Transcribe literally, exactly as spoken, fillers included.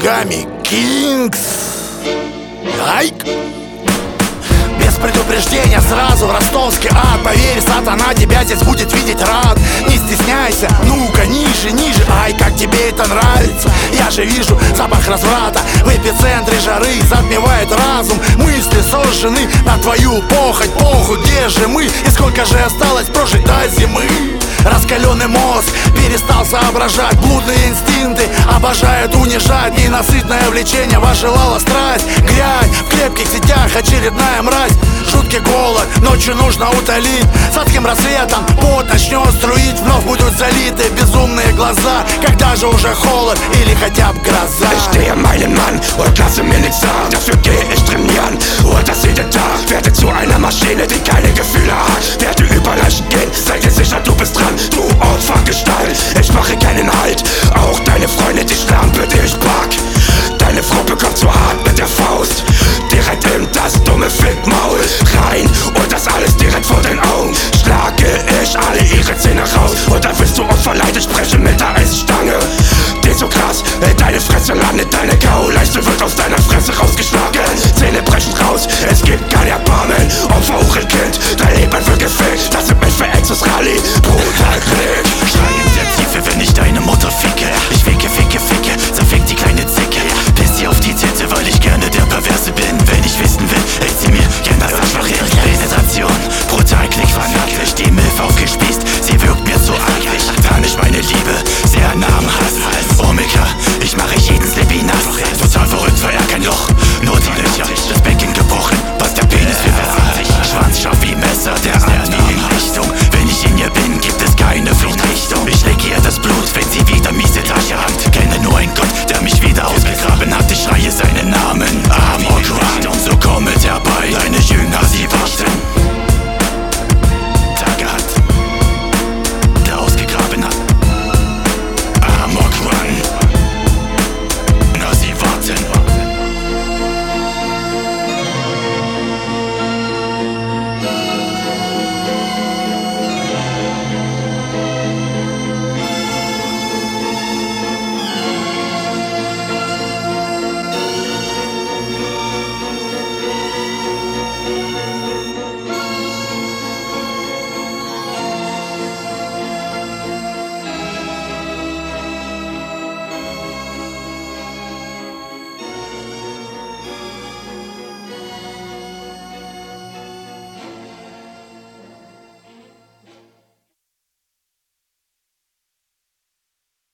ногами Кингс. Айк! Без предупреждения сразу в ростовский ад. Поверь, сатана тебя здесь будет видеть рад. Не стесняйся, ну-ка, ниже, ниже. Ай, как тебе это нравится. Я же вижу запах разврата. В эпицентре жары затмевает разум. Мысли сожжены на твою похоть. Похуй, где же мы? И сколько же осталось прожить до зимы? Раскаленный мозг перестал соображать. Блудные инстинкты обожают унижать. Ненасытное влечение возжелала страсть. Грязь в крепких сетях, очередная мразь. Жуткий голод, ночью нужно утолить. Сладким рассветом пот начнет струить. Вновь будут залиты безумные глаза. Когда же уже холод или хотя бы гроза? Ich stehe meinen Mann und lasse mir nichts sagen. Dafür gehe ich trainieren und das jeden Tag. Werde zu einer Maschine, die keine Gefühle hat. Werde über Leichen gehen, seit es